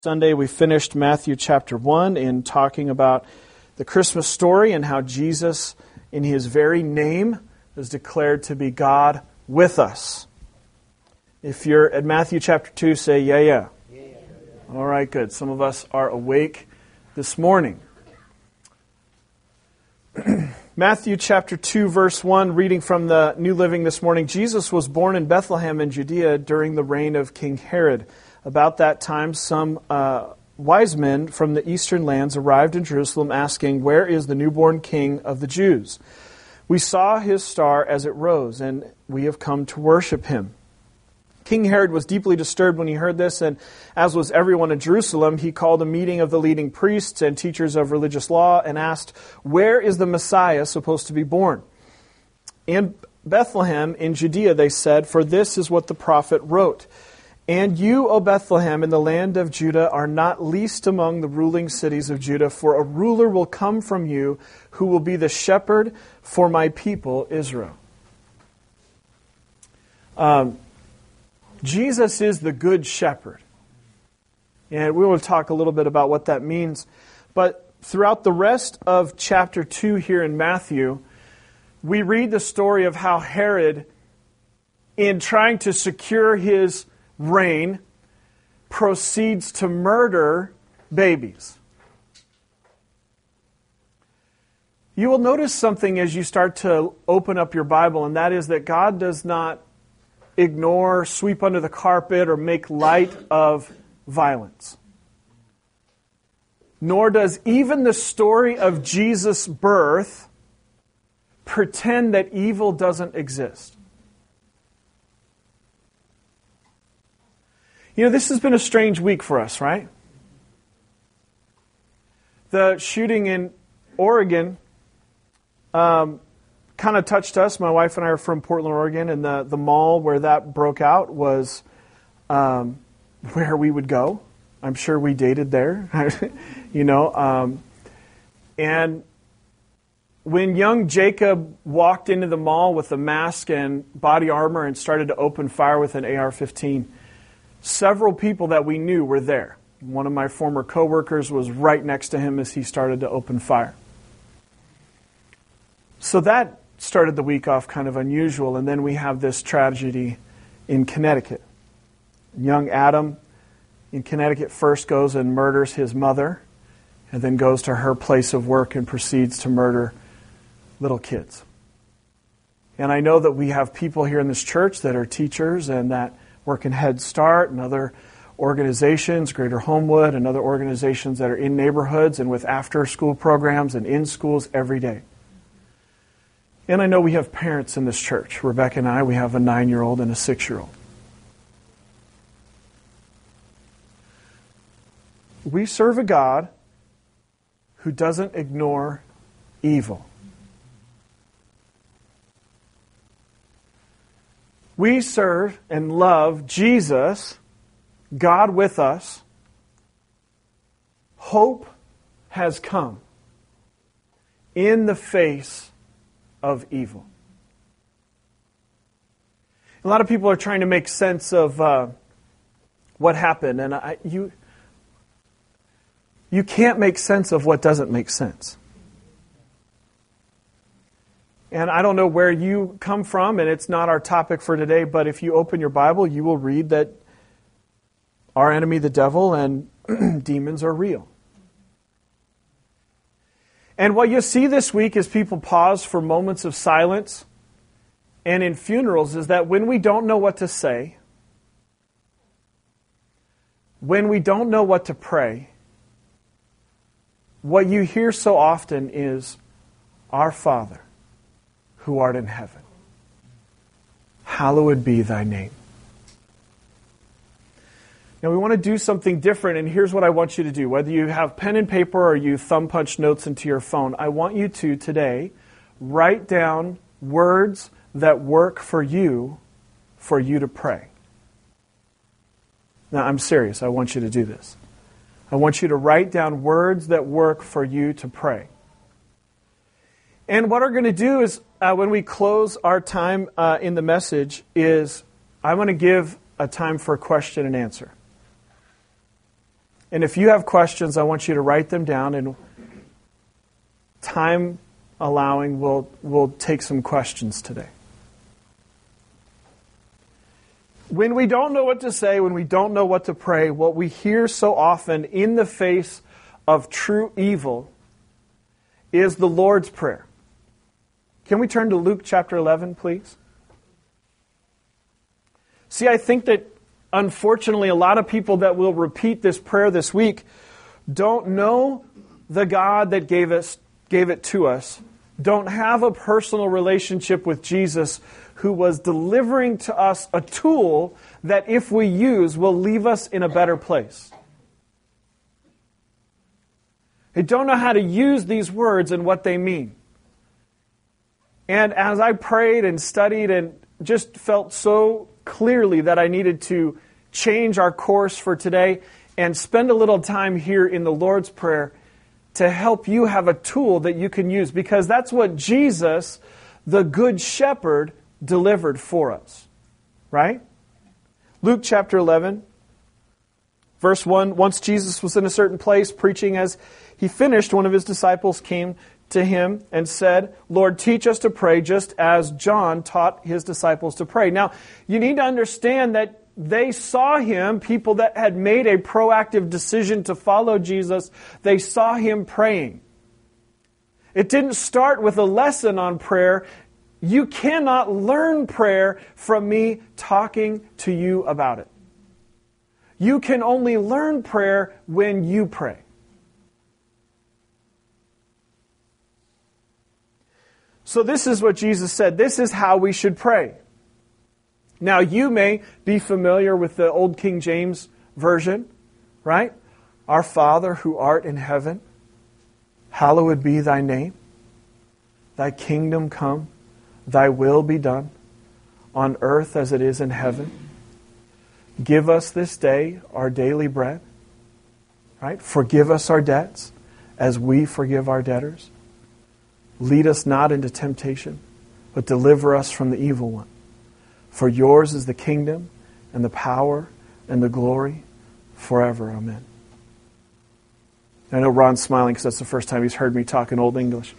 Sunday we finished Matthew chapter 1 in talking about the Christmas story and how Jesus, in His very name, is declared to be God with us. If you're at Matthew chapter 2, say, yeah. All right, good. Some of us are awake this morning. Matthew chapter 2, verse 1, reading from the New Living this morning. Jesus was born in Bethlehem in Judea during the reign of King Herod. About that time, some wise men from the eastern lands arrived in Jerusalem asking, "Where is the newborn King of the Jews? We saw his star as it rose, and we have come to worship him." King Herod was deeply disturbed when he heard this, and as was everyone in Jerusalem, he called a meeting of the leading priests and teachers of religious law and asked, "Where is the Messiah supposed to be born?" "In Bethlehem in Judea," they said, "for this is what the prophet wrote. And you, O Bethlehem, in the land of Judah, are not least among the ruling cities of Judah, for a ruler will come from you who will be the shepherd for my people Israel." Jesus is the good shepherd. And we will talk a little bit about what that means. But throughout the rest of chapter 2 here in Matthew, we read the story of how Herod, in trying to secure his reign, proceeds to murder babies. You will notice something as you start to open up your Bible, and that is that God does not ignore, sweep under the carpet, or make light of violence. Nor does even the story of Jesus' birth pretend that evil doesn't exist. You know, this has been a strange week for us, right? The shooting in Oregon kind of touched us. My wife and I are from Portland, Oregon, and the mall where that broke out was where we would go. I'm sure we dated there, and when young Jacob walked into the mall with a mask and body armor and started to open fire with an AR-15, several people that we knew were there. One of my former coworkers was right next to him as he started to open fire. So that started the week off kind of unusual, and then we have this tragedy in Connecticut. Young Adam in Connecticut first goes and murders his mother, and then goes to her place of work and proceeds to murder little kids. And I know that we have people here in this church that are teachers and that work in Head Start and other organizations, Greater Homewood and other organizations that are in neighborhoods and with after-school programs and in schools every day. And I know we have parents in this church. Rebecca and I, we have a 9-year-old and a 6-year-old. We serve a God who doesn't ignore evil. We serve and love Jesus, God with us. Hope has come in the face of evil. A lot of people are trying to make sense of what happened, and you can't make sense of what doesn't make sense. And I don't know where you come from, and it's not our topic for today, but if you open your Bible, you will read that our enemy, the devil, and demons are real. And what you see this week as people pause for moments of silence and in funerals is that when we don't know what to say, when we don't know what to pray, what you hear so often is, "Our Father, who art in heaven, hallowed be thy name." Now we want to do something different, and here's what I want you to do. Whether you have pen and paper or you thumb punch notes into your phone, I want you to today write down words that work for you to pray. Now I'm serious. I want you to do this. I want you to write down words that work for you to pray. And what we're going to do is, when we close our time in the message, is I'm going to give a time for question and answer. And if you have questions, I want you to write them down, and time allowing, we'll take some questions today. When we don't know what to say, when we don't know what to pray, what we hear so often in the face of true evil is the Lord's Prayer. Can we turn to Luke chapter 11, please? See, I think that unfortunately a lot of people that will repeat this prayer this week don't know the God that gave it to us, don't have a personal relationship with Jesus, who was delivering to us a tool that if we use will leave us in a better place. They don't know how to use these words and what they mean. And as I prayed and studied and just felt so clearly that I needed to change our course for today and spend a little time here in the Lord's Prayer to help you have a tool that you can use, because that's what Jesus, the Good Shepherd, delivered for us. Right? Luke chapter 11, verse 1, once Jesus was in a certain place preaching. As he finished, one of his disciples came to him and said, "Lord, teach us to pray just as John taught his disciples to pray." Now, you need to understand that they saw him, people that had made a proactive decision to follow Jesus, they saw him praying. It didn't start with a lesson on prayer. You cannot learn prayer from me talking to you about it. You can only learn prayer when you pray. So this is what Jesus said. This is how we should pray. Now, you may be familiar with the old King James Version, right? Our Father who art in heaven, hallowed be thy name. Thy kingdom come, thy will be done, on earth as it is in heaven. Give us this day our daily bread. Right? Forgive us our debts as we forgive our debtors. Lead us not into temptation, but deliver us from the evil one. For yours is the kingdom and the power and the glory forever. Amen. I know Ron's smiling because that's the first time he's heard me talk in Old English.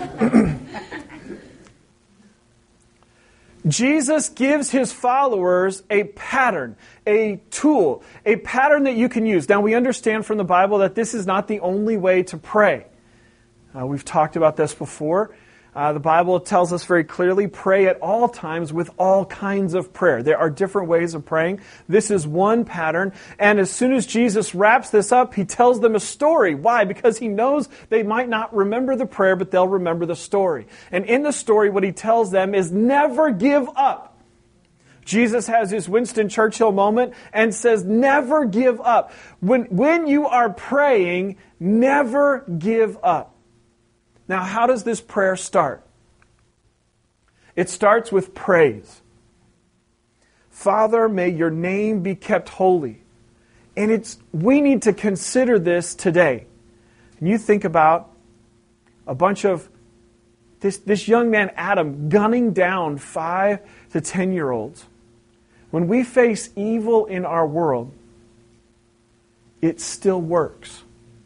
Jesus gives his followers a pattern, a tool, a pattern that you can use. Now, we understand from the Bible that this is not the only way to pray. We've talked about this before. The Bible tells us very clearly, pray at all times with all kinds of prayer. There are different ways of praying. This is one pattern. And as soon as Jesus wraps this up, he tells them a story. Why? Because he knows they might not remember the prayer, but they'll remember the story. And in the story, what he tells them is never give up. Jesus has his Winston Churchill moment and says, never give up. When you are praying, never give up. Now, how does this prayer start? It starts with praise. Father, may your name be kept holy. And we need to consider this today. And you think about a bunch of this young man, Adam, gunning down 5 to 10-year-olds. When we face evil in our world, it still works.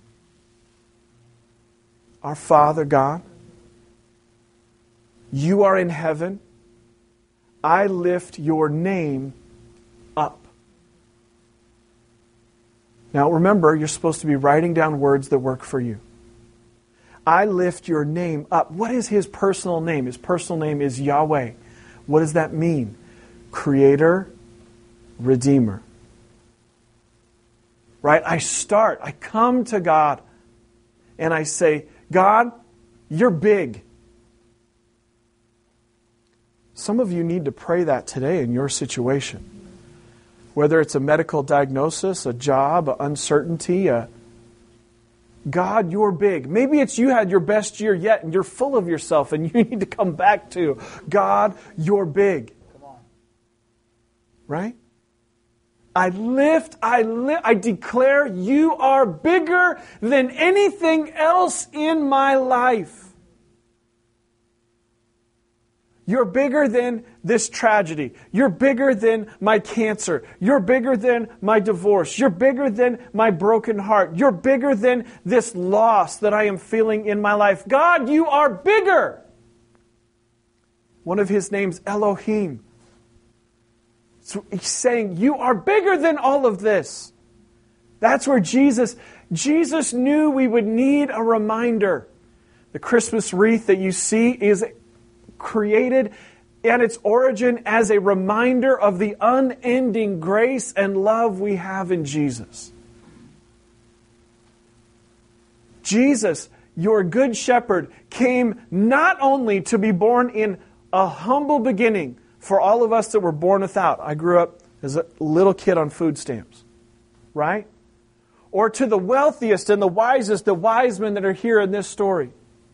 Our Father God, you are in heaven. I lift your name up. Now remember, you're supposed to be writing down words that work for you. I lift your name up. What is his personal name? His personal name is Yahweh. What does that mean? Creator, Redeemer. Right? I come to God and I say, God, you're big. Some of you need to pray that today in your situation. Whether it's a medical diagnosis, a job, an uncertainty, God, you're big. Maybe it's you had your best year yet and you're full of yourself and you need to come back to, God, you're big. Come on. Right? I declare you are bigger than anything else in my life. You're bigger than this tragedy. You're bigger than my cancer. You're bigger than my divorce. You're bigger than my broken heart. You're bigger than this loss that I am feeling in my life. God, you are bigger. One of his names, Elohim. So he's saying, you are bigger than all of this. That's where Jesus knew we would need a reminder. The Christmas wreath that you see is created at its origin as a reminder of the unending grace and love we have in Jesus. Jesus, your good shepherd, came not only to be born in a humble beginning for all of us that were born without. I grew up as a little kid on food stamps, right? Or to the wealthiest and the wisest, the wise men that are here in this story.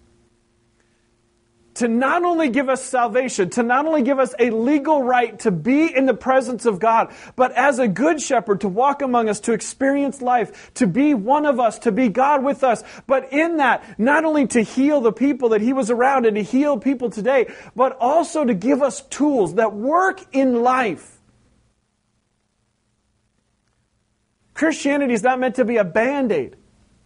To not only give us salvation, to not only give us a legal right to be in the presence of God, but as a good shepherd to walk among us, to experience life, to be one of us, to be God with us. But in that, not only to heal the people that he was around and to heal people today, but also to give us tools that work in life. Christianity is not meant to be a Band-Aid.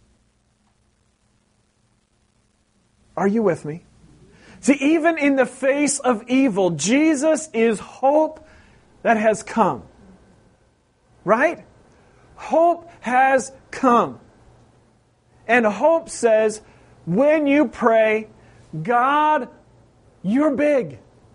Are you with me? See, even in the face of evil, Jesus is hope that has come. Right? Hope has come. And hope says, when you pray, God, you're big.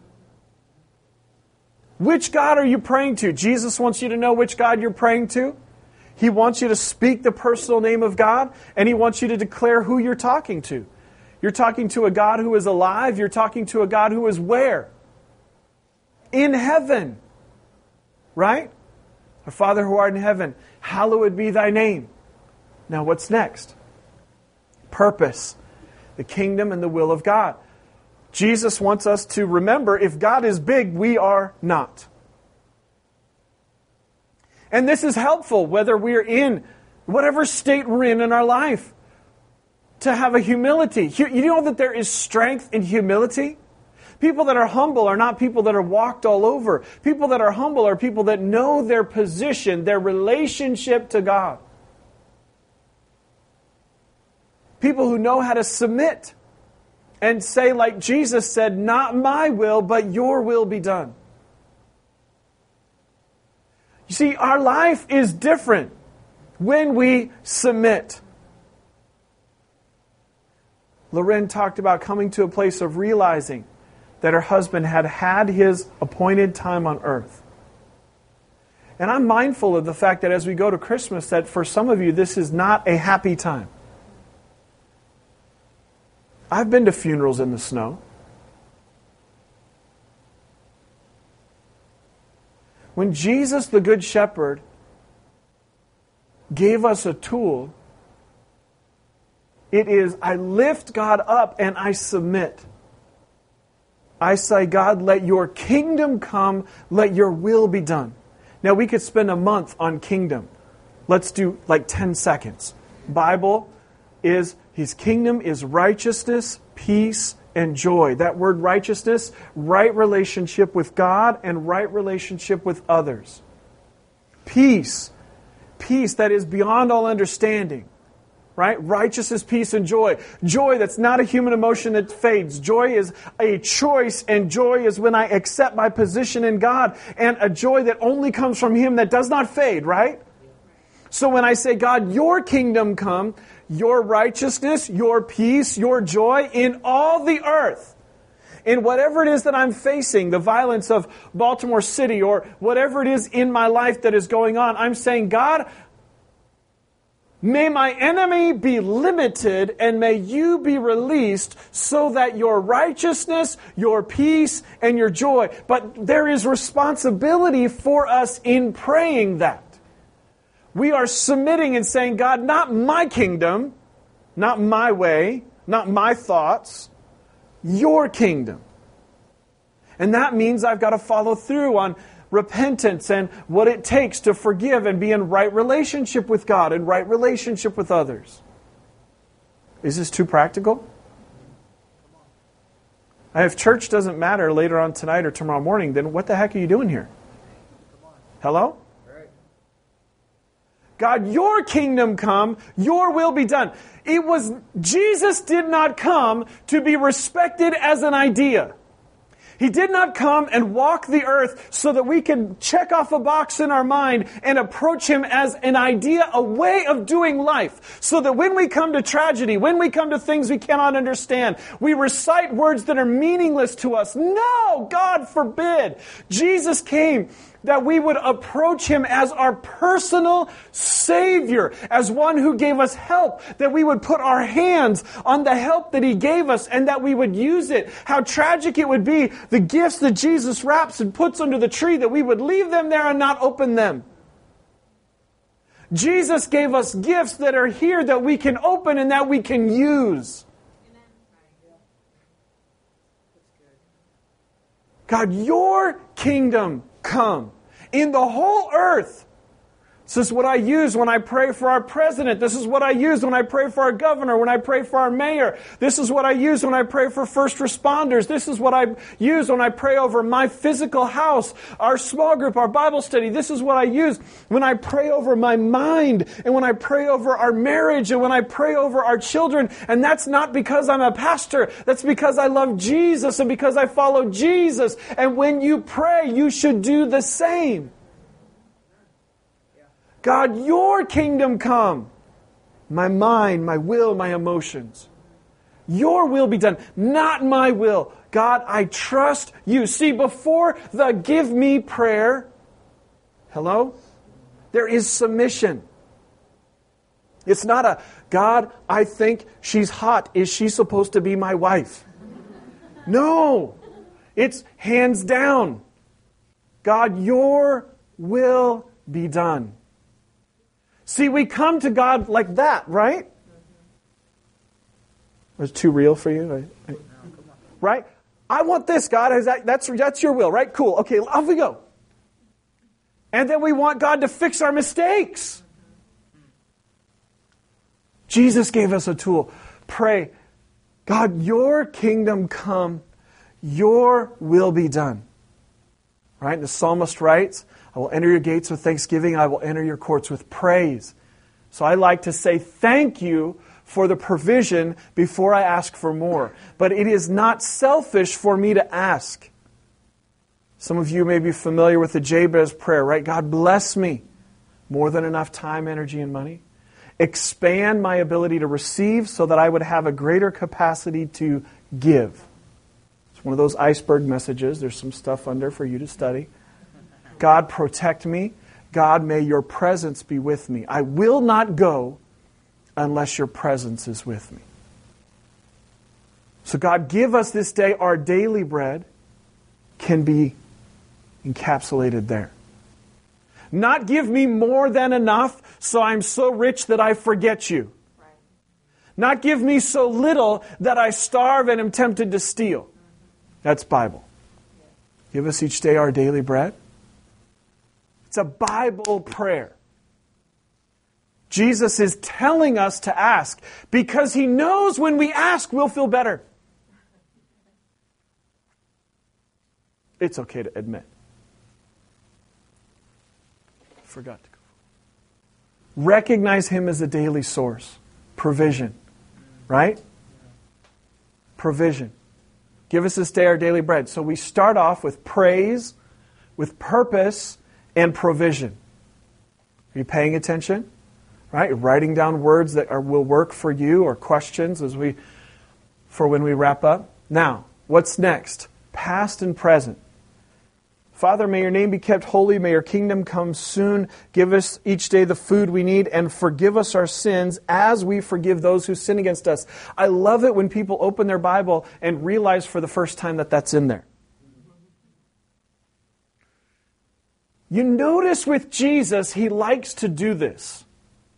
Which God are you praying to? Jesus wants you to know which God you're praying to. He wants you to speak the personal name of God, and He wants you to declare who you're talking to. You're talking to a God who is alive. You're talking to a God who is where? In heaven. Right? Our Father who art in heaven, hallowed be thy name. Now what's next? Purpose. The kingdom and the will of God. Jesus wants us to remember, if God is big, we are not. And this is helpful whether we're in whatever state we're in our life. To have a humility. You know that there is strength in humility? People that are humble are not people that are walked all over. People that are humble are people that know their position, their relationship to God. People who know how to submit and say, like Jesus said, not my will, but your will be done. You see, our life is different when we submit. Loren talked about coming to a place of realizing that her husband had had his appointed time on earth. And I'm mindful of the fact that as we go to Christmas, that for some of you, this is not a happy time. I've been to funerals in the snow. When Jesus, the Good Shepherd, gave us a tool, it is, I lift God up and I submit. I say, God, let your kingdom come, let your will be done. Now, we could spend a month on kingdom. Let's do like 10 seconds. Bible is, His kingdom is righteousness, peace, and joy. That word righteousness, right relationship with God and right relationship with others. Peace, peace that is beyond all understanding. Right? Righteousness, peace, and joy. Joy that's not a human emotion that fades. Joy is a choice, and joy is when I accept my position in God, and a joy that only comes from Him that does not fade, right? So when I say, God, your kingdom come, your righteousness, your peace, your joy in all the earth, in whatever it is that I'm facing, the violence of Baltimore City, or whatever it is in my life that is going on, I'm saying, God, may my enemy be limited and may you be released so that your righteousness, your peace, and your joy. But there is responsibility for us in praying that. We are submitting and saying, God, not my kingdom, not my way, not my thoughts, your kingdom. And that means I've got to follow through on repentance and what it takes to forgive and be in right relationship with God and right relationship with others. Is this too practical? If church doesn't matter later on tonight or tomorrow morning, then what the heck are you doing here? Hello? God, your kingdom come, your will be done. Jesus did not come to be respected as an idea. He did not come and walk the earth so that we can check off a box in our mind and approach Him as an idea, a way of doing life. So that when we come to tragedy, when we come to things we cannot understand, we recite words that are meaningless to us. No, God forbid. Jesus came that we would approach Him as our personal Savior, as one who gave us help, that we would put our hands on the help that He gave us and that we would use it. How tragic it would be, the gifts that Jesus wraps and puts under the tree, that we would leave them there and not open them. Jesus gave us gifts that are here that we can open and that we can use. God, your kingdom come in the whole earth. This is what I use when I pray for our president. This is what I use when I pray for our governor, when I pray for our mayor. This is what I use when I pray for first responders. This is what I use when I pray over my physical house, our small group, our Bible study. This is what I use when I pray over my mind and when I pray over our marriage and when I pray over our children. And that's not because I'm a pastor. That's because I love Jesus and because I follow Jesus. And when you pray, you should do the same. God, your kingdom come. My mind, my will, my emotions. Your will be done, not my will. God, I trust you. See, before the give me prayer, hello? There is submission. It's not a, God, I think she's hot. Is she supposed to be my wife? No. It's hands down. God, your will be done. See, we come to God like that, right? Was it too real for you? Right? I want this, God. That's your will, right? Cool. Okay, off we go. And then we want God to fix our mistakes. Jesus gave us a tool. Pray, God, your kingdom come, your will be done. Right? The psalmist writes, I will enter your gates with thanksgiving. I will enter your courts with praise. So I like to say thank you for the provision before I ask for more. But it is not selfish for me to ask. Some of you may be familiar with the Jabez prayer, right? God bless me. More than enough time, energy, and money. Expand my ability to receive so that I would have a greater capacity to give. It's one of those iceberg messages. There's some stuff under for you to study. God, protect me. God, may your presence be with me. I will not go unless your presence is with me. So God, give us this day our daily bread can be encapsulated there. Not give me more than enough so I'm so rich that I forget you. Right. Not give me so little that I starve and am tempted to steal. That's Bible. Give us each day our daily bread. It's a Bible prayer. Jesus is telling us to ask because He knows when we ask, we'll feel better. It's okay to admit. Forgot to go. Recognize Him as a daily source. Provision. Right? Provision. Give us this day our daily bread. So we start off with praise, with purpose, and provision. Are you paying attention? Right? You're writing down words that will work for you or questions for when we wrap up. Now, what's next? Past and present. Father, may your name be kept holy. May your kingdom come soon. Give us each day the food we need and forgive us our sins as we forgive those who sin against us. I love it when people open their Bible and realize for the first time that that's in there. You notice with Jesus, He likes to do this.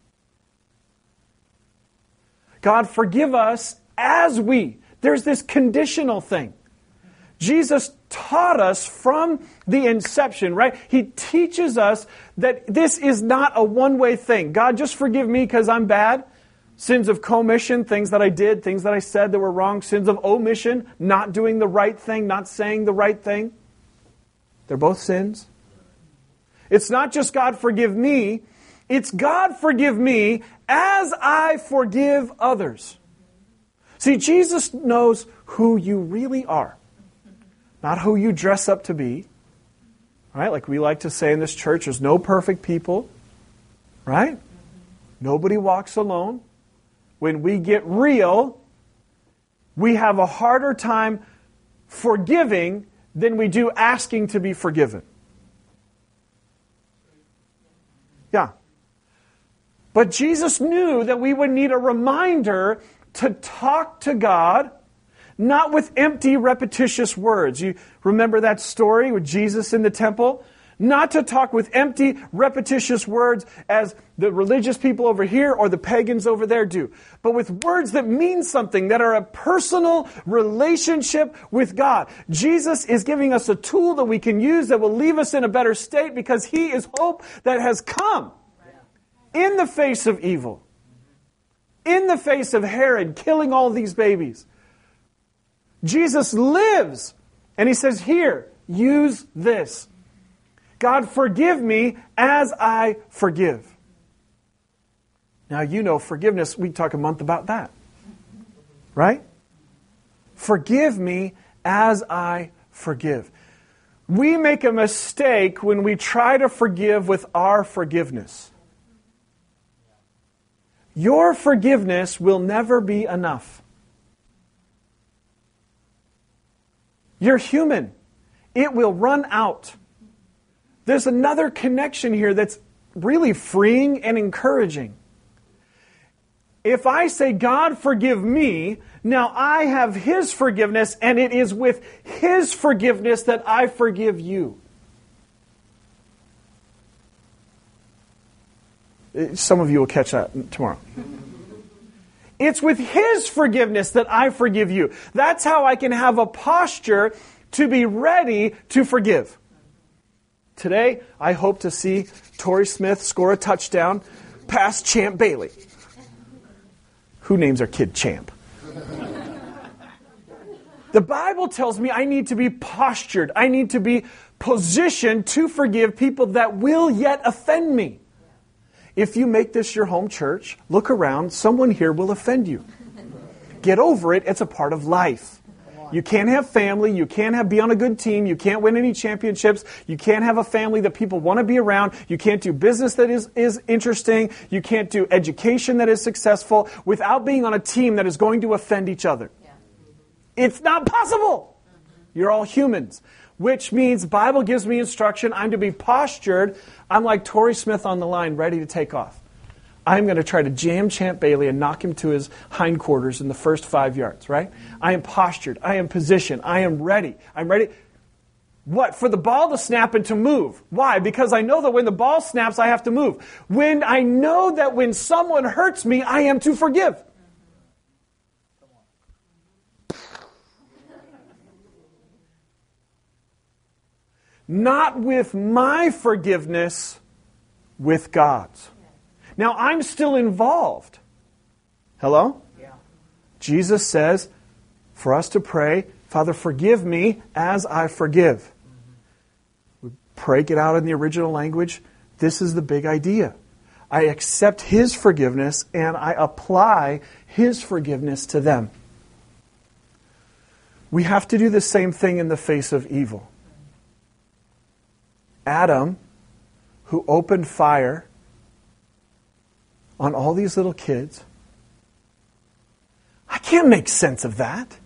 God, forgive us as we. There's this conditional thing. Jesus taught us from the inception, right? He teaches us that this is not a one-way thing. God, just forgive me because I'm bad. Sins of commission, things that I did, things that I said that were wrong. Sins of omission, not doing the right thing, not saying the right thing. They're both sins. It's not just God forgive me. It's God forgive me as I forgive others. See, Jesus knows who you really are, not who you dress up to be. Right? Like we like to say in this church, there's no perfect people. Right? Nobody walks alone. When we get real, we have a harder time forgiving than we do asking to be forgiven. Yeah. But Jesus knew that we would need a reminder to talk to God, not with empty, repetitious words. You remember that story with Jesus in the temple? Not to talk with empty, repetitious words as the religious people over here or the pagans over there do, but with words that mean something, that are a personal relationship with God. Jesus is giving us a tool that we can use that will leave us in a better state because He is hope that has come in the face of evil, in the face of Herod killing all these babies. Jesus lives, and He says, here, use this. God, forgive me as I forgive. Now, you know, forgiveness, we talk a month about that. Right? Forgive me as I forgive. We make a mistake when we try to forgive with our forgiveness. Your forgiveness will never be enough. You're human. It will run out. There's another connection here that's really freeing and encouraging. If I say, God, forgive me, now I have His forgiveness, and it is with His forgiveness that I forgive you. Some of you will catch that tomorrow. It's with His forgiveness that I forgive you. That's how I can have a posture to be ready to forgive. Today, I hope to see Torrey Smith score a touchdown past Champ Bailey. Who names their kid Champ? The Bible tells me I need to be postured. I need to be positioned to forgive people that will yet offend me. If you make this your home church, look around. Someone here will offend you. Get over it. It's a part of life. You can't have family. You can't be on a good team. You can't win any championships. You can't have a family that people want to be around. You can't do business that is interesting. You can't do education that is successful without being on a team that is going to offend each other. Yeah. It's not possible. You're all humans. Which means the Bible gives me instruction. I'm to be postured. I'm like Torrey Smith on the line, ready to take off. I'm going to try to jam Champ Bailey and knock him to his hindquarters in the first 5 yards, right? I am postured. I am positioned. I am ready. I'm ready. What? For the ball to snap and to move. Why? Because I know that when the ball snaps, I have to move. When I know that when someone hurts me, I am to forgive. Not with my forgiveness, with God's. Now, I'm still involved. Hello? Yeah. Jesus says for us to pray, Father, forgive me as I forgive. Mm-hmm. We break it out in the original language. This is the big idea. I accept His forgiveness and I apply His forgiveness to them. We have to do the same thing in the face of evil. Adam, who opened fire on all these little kids. I can't make sense of that.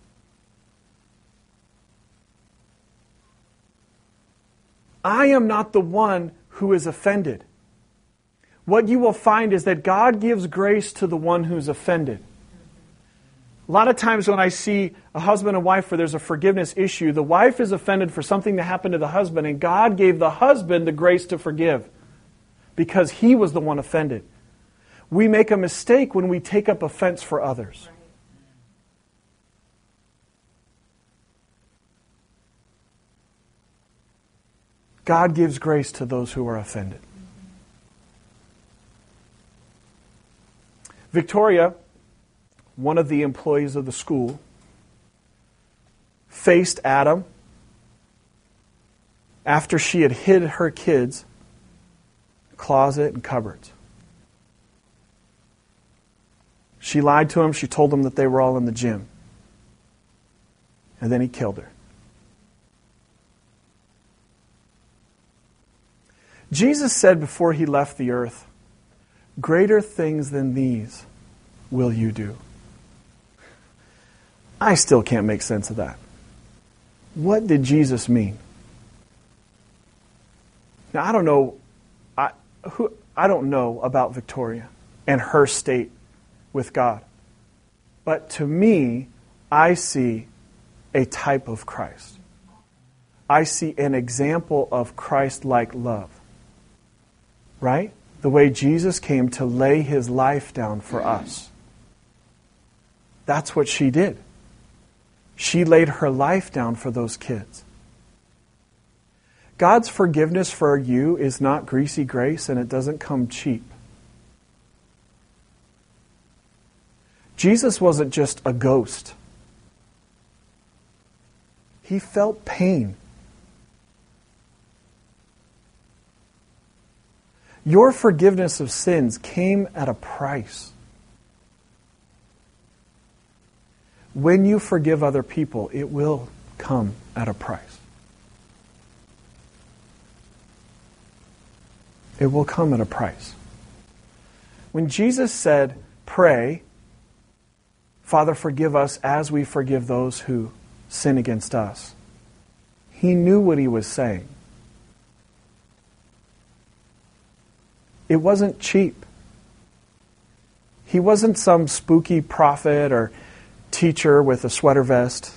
I am not the one who is offended. What you will find is that God gives grace to the one who's offended. A lot of times when I see a husband and wife where there's a forgiveness issue, the wife is offended for something that happened to the husband, and God gave the husband the grace to forgive because he was the one offended. We make a mistake when we take up offense for others. God gives grace to those who are offended. Victoria, one of the employees of the school, faced Adam after she had hid her kids in the closet and cupboards. She lied to him. She told him that they were all in the gym. And then he killed her. Jesus said before he left the earth, "Greater things than these will you do." I still can't make sense of that. What did Jesus mean? Now, I don't know. I don't know about Victoria and her state with God. But to me, I see a type of Christ. I see an example of Christ-like love. Right? The way Jesus came to lay his life down for us. That's what she did. She laid her life down for those kids. God's forgiveness for you is not greasy grace, and it doesn't come cheap. Jesus wasn't just a ghost. He felt pain. Your forgiveness of sins came at a price. When you forgive other people, it will come at a price. It will come at a price. When Jesus said, "Pray, Father, forgive us as we forgive those who sin against us," he knew what he was saying. It wasn't cheap. He wasn't some spooky prophet or teacher with a sweater vest.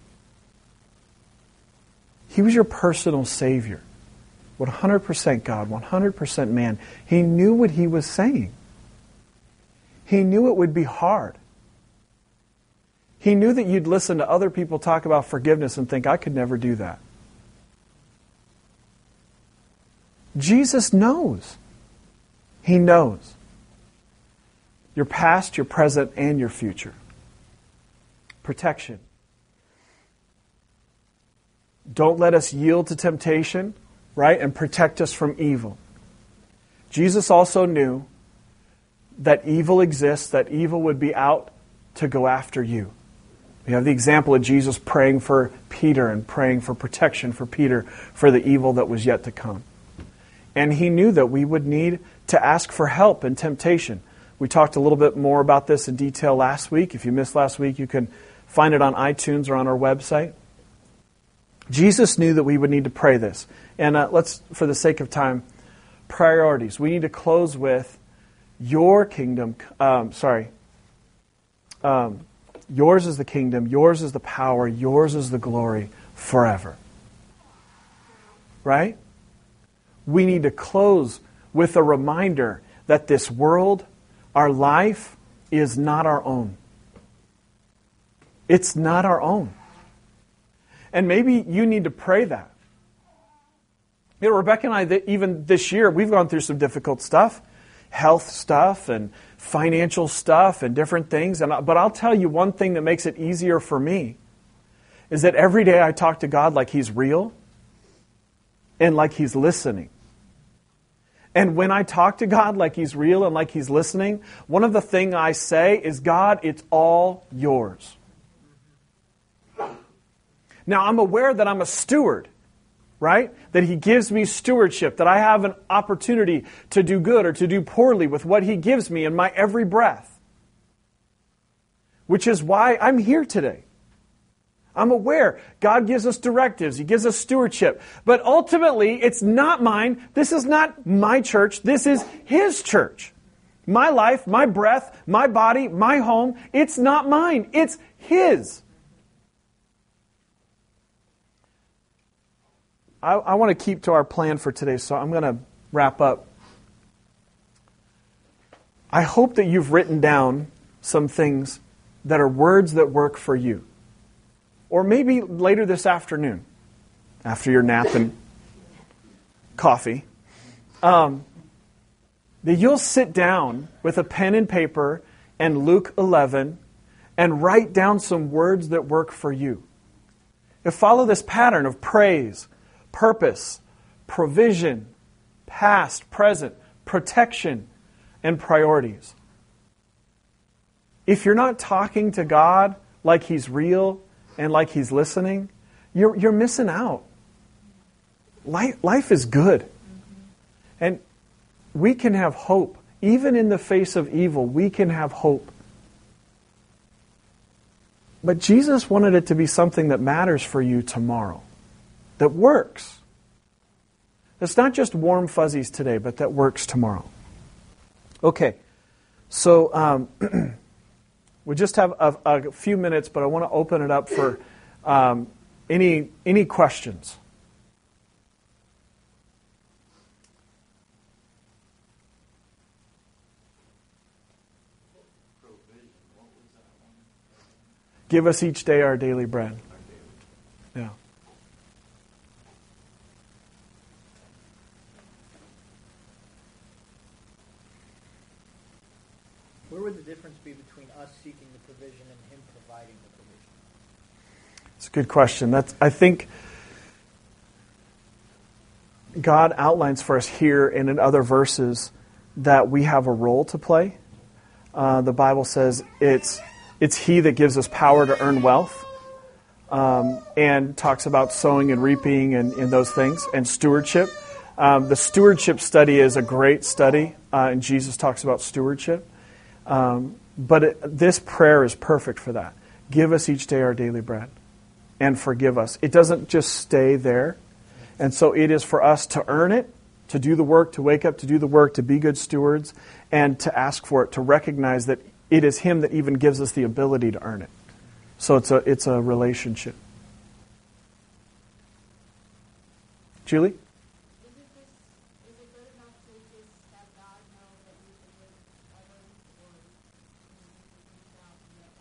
He was your personal Savior. 100% God, 100% man. He knew what he was saying. He knew it would be hard. He knew that you'd listen to other people talk about forgiveness and think, "I could never do that." Jesus knows. He knows your past, your present, and your future. Protection. Don't let us yield to temptation, right? And protect us from evil. Jesus also knew that evil exists, that evil would be out to go after you. We have the example of Jesus praying for Peter and praying for protection for Peter for the evil that was yet to come. And he knew that we would need to ask for help in temptation. We talked a little bit more about this in detail last week. If you missed last week, you can find it on iTunes or on our website. Jesus knew that we would need to pray this. And let's, for the sake of time, priorities. We need to close with your kingdom. Yours is the kingdom, yours is the power, yours is the glory forever. Right? We need to close with a reminder that this world, our life, is not our own. It's not our own. And maybe you need to pray that. You know, Rebecca and I, even this year, we've gone through some difficult stuff. Health stuff and financial stuff and different things. But I'll tell you one thing that makes it easier for me is that every day I talk to God like He's real and like He's listening. And when I talk to God like He's real and like He's listening, one of the things I say is, "God, it's all yours." Now, I'm aware that I'm a steward, right? That He gives me stewardship, that I have an opportunity to do good or to do poorly with what He gives me in my every breath. Which is why I'm here today. I'm aware God gives us directives. He gives us stewardship. But ultimately, it's not mine. This is not my church. This is His church. My life, my breath, my body, my home, it's not mine. It's His. I want to keep to our plan for today, so I'm going to wrap up. I hope that you've written down some things that are words that work for you. Or maybe later this afternoon, after your nap and coffee, that you'll sit down with a pen and paper and Luke 11 and write down some words that work for you. You follow this pattern of praise, purpose, provision, past, present, protection, and priorities. If you're not talking to God like He's real and like He's listening, you're missing out. Life is good. And we can have hope. Even in the face of evil, we can have hope. But Jesus wanted it to be something that matters for you tomorrow, that works. It's not just warm fuzzies today, but that works tomorrow. Okay, so we just have a few minutes, but I want to open it up for any questions. Give us each day our daily bread. Yeah. Where would the difference be between us seeking the provision and Him providing the provision? It's a good question. I think God outlines for us here and in other verses that we have a role to play. The Bible says it's He that gives us power to earn wealth, and talks about sowing and reaping and those things, and stewardship. The stewardship study is a great study, and Jesus talks about stewardship. But this prayer is perfect for that. Give us each day our daily bread, and forgive us. It doesn't just stay there. And so it is for us to earn it, to do the work, to wake up, to do the work, to be good stewards, and to ask for it, to recognize that it is Him that even gives us the ability to earn it. So it's a relationship. Julie? Is it good enough to just have God know that we forgive others, or reach out and let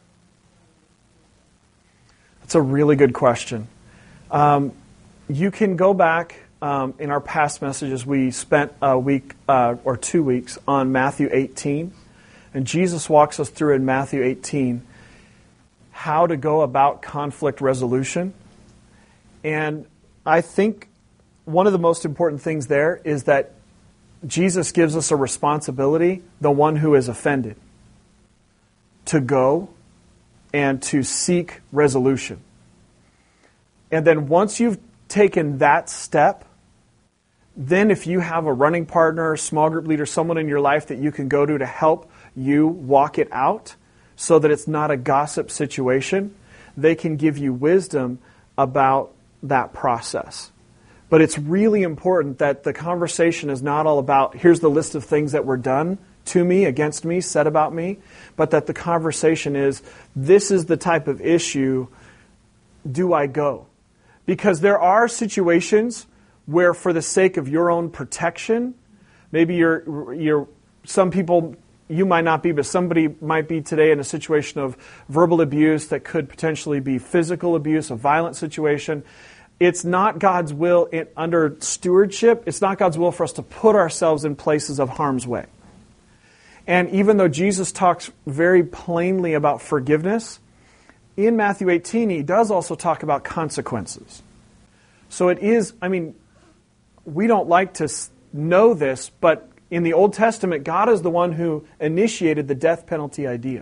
others know? That's a really good question. You can go back in our past messages. We spent a week or 2 weeks on Matthew 18. And Jesus walks us through in Matthew 18 how to go about conflict resolution. And I think one of the most important things there is that Jesus gives us a responsibility, the one who is offended, to go and to seek resolution. And then once you've taken that step, then if you have a running partner, small group leader, someone in your life that you can go to help you walk it out so that it's not a gossip situation, they can give you wisdom about that process. But it's really important that the conversation is not all about, here's the list of things that were done to me, against me, said about me, but that the conversation is, this is the type of issue, do I go? Because there are situations where for the sake of your own protection, maybe you're some people, you might not be, but somebody might be today in a situation of verbal abuse that could potentially be physical abuse, a violent situation. It's not God's will under stewardship. It's not God's will for us to put ourselves in places of harm's way. And even though Jesus talks very plainly about forgiveness, in Matthew 18 He does also talk about consequences. So it is, we don't like to know this, but in the Old Testament, God is the one who initiated the death penalty idea.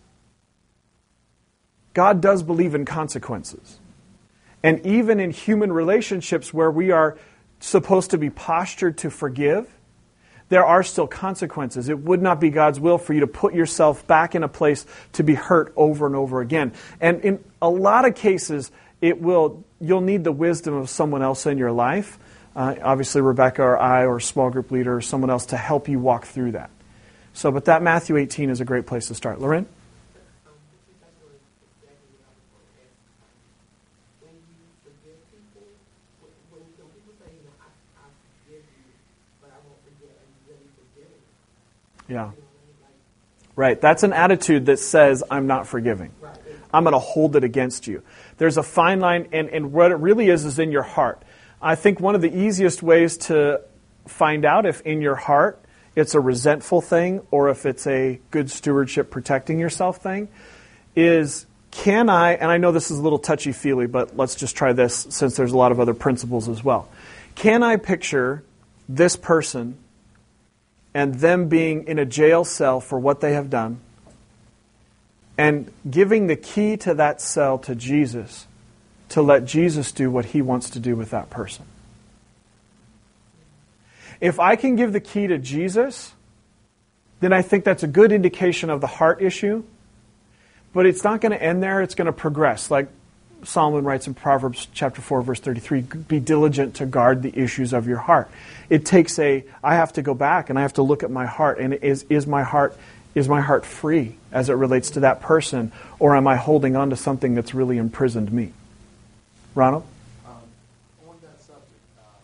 God does believe in consequences. And even in human relationships where we are supposed to be postured to forgive, there are still consequences. It would not be God's will for you to put yourself back in a place to be hurt over and over again. And in a lot of cases, you'll need the wisdom of someone else in your life. Obviously, Rebecca or I or a small group leader or someone else to help you walk through that. But that Matthew 18 is a great place to start. Lorraine? Yeah. Right. That's an attitude that says, I'm not forgiving. I'm going to hold it against you. There's a fine line, and what it really is in your heart. I think one of the easiest ways to find out if in your heart it's a resentful thing or if it's a good stewardship protecting yourself thing, is can I, and I know this is a little touchy-feely, but let's just try this since there's a lot of other principles as well. Can I picture this person and them being in a jail cell for what they have done and giving the key to that cell to Jesus to let Jesus do what he wants to do with that person? If I can give the key to Jesus, then I think that's a good indication of the heart issue. But it's not going to end there. It's going to progress. Like Solomon writes in Proverbs chapter 4, verse 33, be diligent to guard the issues of your heart. It takes I have to go back and I have to look at my heart. And is my heart free as it relates to that person? Or am I holding on to something that's really imprisoned me? Ronald? On that subject,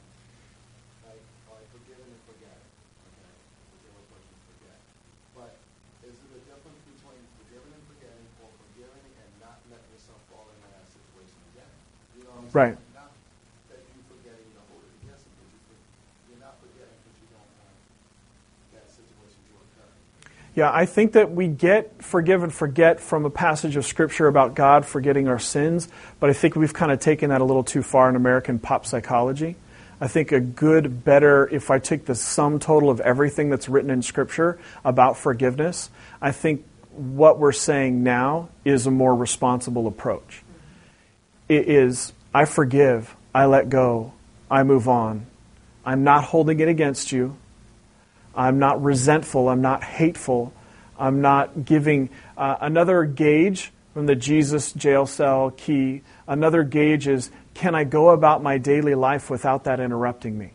like forgive and forget. Okay? Forgive what you forget. But is there a difference between forgiving and forgetting or forgiving and not letting yourself fall into that situation again? You know what I'm saying? Right. Not that you forgetting to hold it against them, but you're not forgetting because you don't want that situation to occur. Yeah, I think that we get forgive and forget from a passage of Scripture about God forgetting our sins, but I think we've kind of taken that a little too far in American pop psychology. I think a good, better, if I take the sum total of everything that's written in Scripture about forgiveness, I think what we're saying now is a more responsible approach. It is, I forgive, I let go, I move on. I'm not holding it against you. I'm not resentful. I'm not hateful. I'm not giving another gauge from the Jesus jail cell key. Another gauge is, can I go about my daily life without that interrupting me?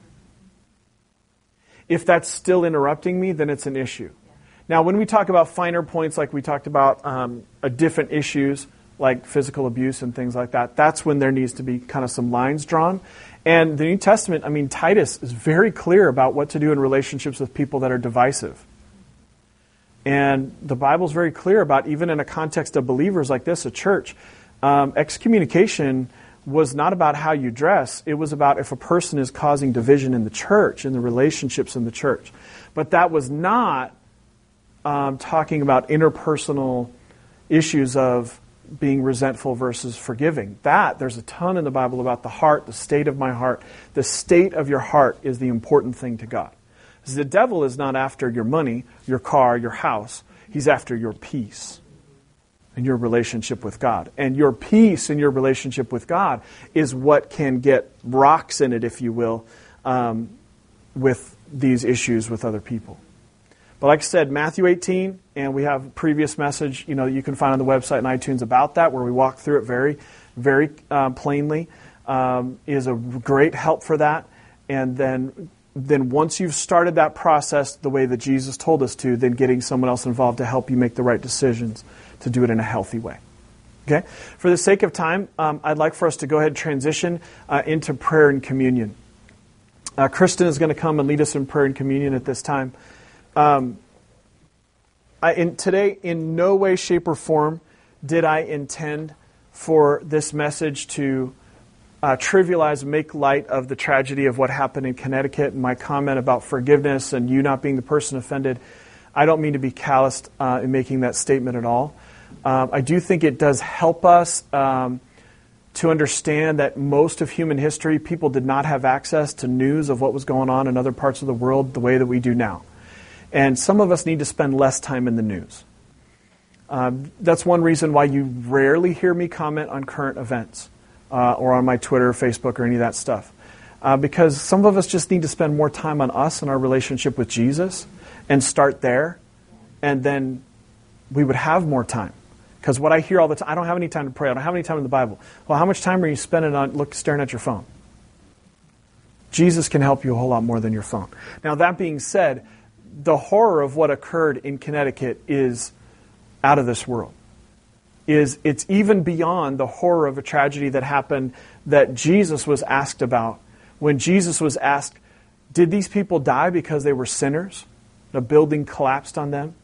If that's still interrupting me, then it's an issue. Now, when we talk about finer points, like we talked about different issues, like physical abuse and things like that, that's when there needs to be kind of some lines drawn. And the New Testament, Titus is very clear about what to do in relationships with people that are divisive. And the Bible's very clear about, even in a context of believers like this, a church, excommunication was not about how you dress. It was about if a person is causing division in the church, in the relationships in the church. But that was not talking about interpersonal issues of being resentful versus forgiving. There's a ton in the Bible about the heart, the state of my heart. The state of your heart is the important thing to God. Because the devil is not after your money, your car, your house. He's after your peace and your relationship with God. And your peace and your relationship with God is what can get rocks in it, if you will, with these issues with other people. But like I said, Matthew 18, and we have a previous message, that you can find on the website and iTunes about that, where we walk through it very, very plainly, is a great help for that. And then once you've started that process the way that Jesus told us to, then getting someone else involved to help you make the right decisions to do it in a healthy way. Okay? For the sake of time, I'd like for us to go ahead and transition into prayer and communion. Kristen is going to come and lead us in prayer and communion at this time. Today, in no way, shape, or form did I intend for this message to trivialize, make light of the tragedy of what happened in Connecticut, and my comment about forgiveness and you not being the person offended. I don't mean to be calloused in making that statement at all. I do think it does help us to understand that most of human history, people did not have access to news of what was going on in other parts of the world the way that we do now. And some of us need to spend less time in the news. That's one reason why you rarely hear me comment on current events or on my Twitter, Facebook, or any of that stuff. Because some of us just need to spend more time on us and our relationship with Jesus and start there. And then we would have more time. Because what I hear all the time, I don't have any time to pray. I don't have any time in the Bible. Well, how much time are you spending on staring at your phone? Jesus can help you a whole lot more than your phone. Now, that being said, the horror of what occurred in Connecticut is out of this world. It's even beyond the horror of a tragedy that happened that Jesus was asked about. When Jesus was asked, did these people die because they were sinners? The building collapsed on them?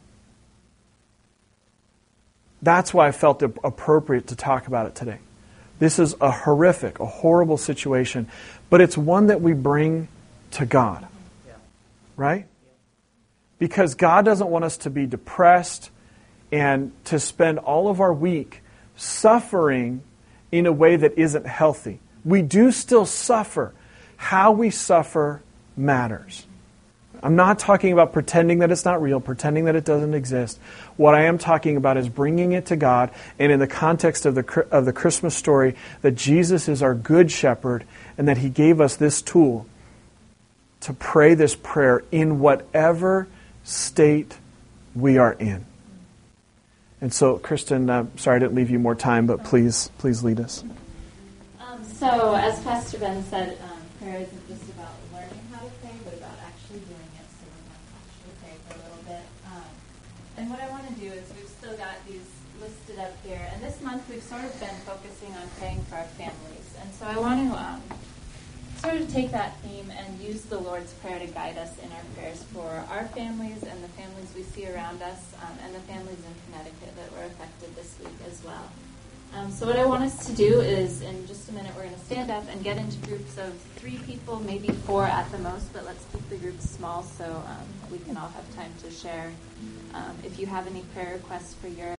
That's why I felt it appropriate to talk about it today. This is a horrific, a horrible situation, but it's one that we bring to God. Yeah. Right? Because God doesn't want us to be depressed and to spend all of our week suffering in a way that isn't healthy. We do still suffer. How we suffer matters. I'm not talking about pretending that it's not real, pretending that it doesn't exist. What I am talking about is bringing it to God, and in the context of the Christmas story, that Jesus is our good shepherd and that He gave us this tool to pray this prayer in whatever state we are in. And so, Kristen, sorry I didn't leave you more time, but please lead us. So, as Pastor Ben said, prayer isn't just about learning how to pray, but about actually doing it. So we're going to actually pray for a little bit. And what I want to do is we've still got these listed up here. And this month we've sort of been focusing on praying for our families. And so I want to sort of take that theme and use the Lord's Prayer to guide us in our prayers for our families and the families we see around us, and the families in Connecticut that were affected this week as well. So what I want us to do is, in just a minute, we're going to stand up and get into groups of 3 people, maybe 4 at the most, but let's keep the groups small so we can all have time to share. If you have any prayer requests for your